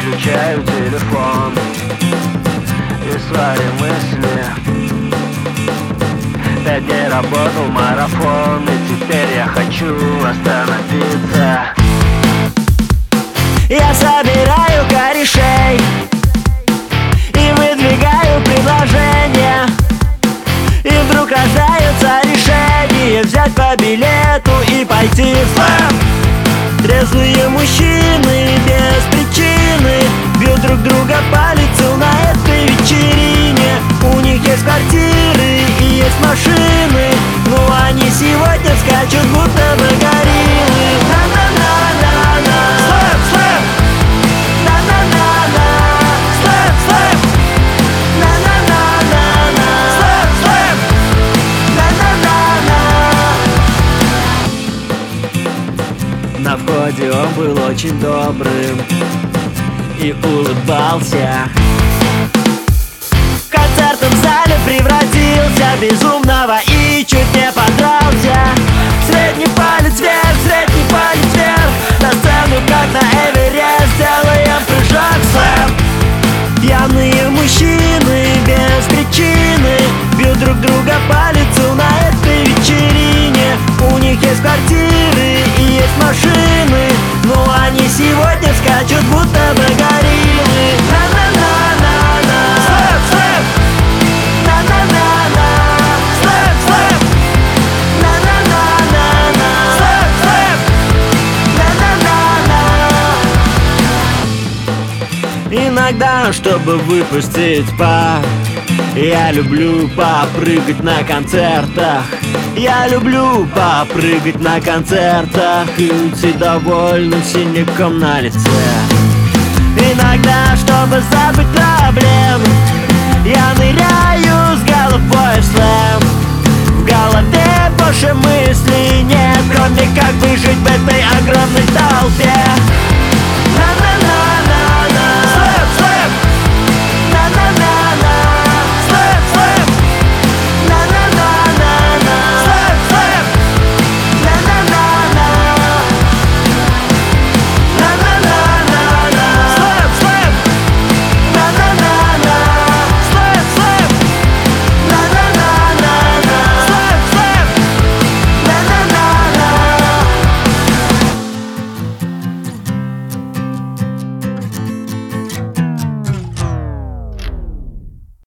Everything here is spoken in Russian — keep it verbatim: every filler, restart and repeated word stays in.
выключаю телефон и свои мысли. Пять дней работал марафон, и теперь я хочу остановиться. Я собираю корешей и выдвигаю предложения, и вдруг рождается решение взять по билету и пойти в слэм. Трезвые мужчины без причины бьют друг друга по лицу на этой вечерине. У них есть квартиры и есть машины, но они сегодня скачут будто бы гориллы. На-на-на-на-на, слэм, слэм. На-на-на-на, слэм, слэм. На-на-на-на-на, слэм, слэм. На-на-на-на. На входе он был очень добрым и улыбался. В концертном зале превратился в безумного и чуть не подрался. Средний палец вверх, средний палец вверх. На сцену, как на Эверест, делаем прыжок слэм. Пьяные мужчины без причины бьют друг друга по лицу на этой вечерине. У них есть квартиры и есть машины, но они сегодня скачут будто бы гориллы. На-на-на-на-на, слэм, слэм. На-на-на-на, слэм, слэм. На-на-на-на-на, слэм, слэм. На-на-на-на. Иногда, чтобы выпустить пар, я люблю попрыгать на концертах. Я люблю попрыгать на концертах и уйти довольным синяком на лице. Иногда, чтобы забыть проблемы, я ныряю с головой в слэм. В голове больше мыслей нет, кроме как выжить в этой огромной толпе.